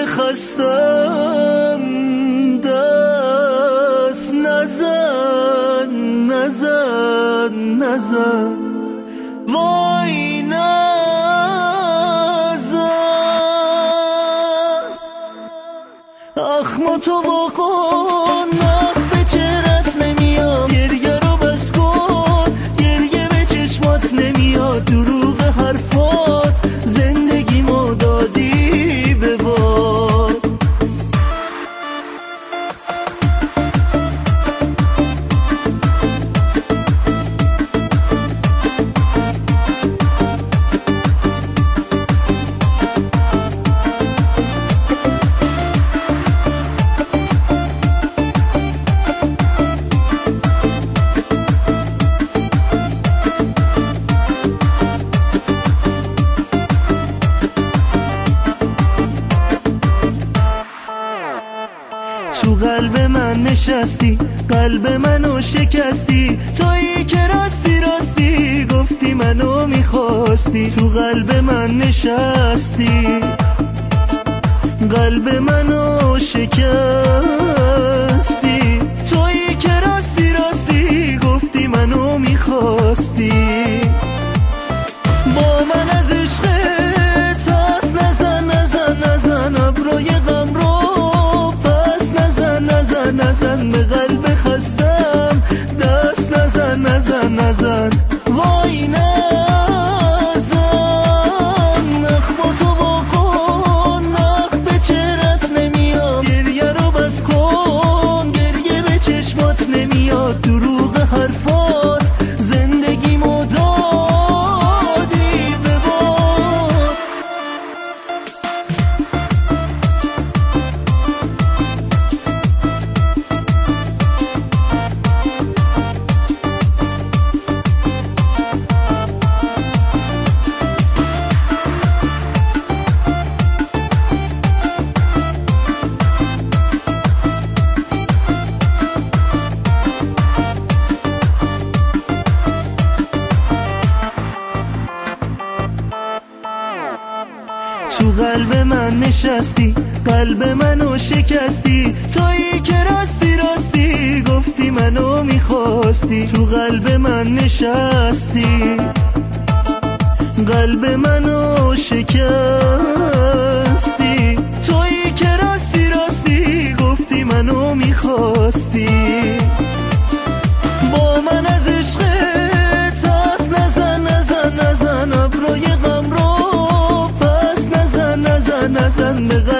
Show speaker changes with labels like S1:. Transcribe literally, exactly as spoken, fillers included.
S1: خستم دست نزن نزن نزن وای نزن اخم تو بکن نخ به چهرت نمیاد گریه رو بس کن گریه به چشمات نمیاد دروغ حرفات زندگی ما دادی به باد تو قلب من نشستی قلب منو شکستی تویی که راستی راستی گفتی منو میخواستی تو قلب من نشستی قلب منو شکستی تویی که راستی راستی گفتی منو میخواستی با من از عشقت حرف نزن نزن نزن ابروی غم رو نزن به قلب خستم دست نزن نزن نزن وای نزن نخم تو بکن نخ به چهرت نمیاد گریه رو بس کن گریه به چشمات نمیاد دروغ حرفات زندگی مو دادی به باد تو قلب من نشستی قلب منو شکستی تویی که راستی راستی گفتی منو میخواستی تو قلب من نشستی قلب منو شکستی تویی که راستی راستی گفتی منو میخواستی با من از عشقت حرف نزن نزن نزن ابروی غم رو نزن به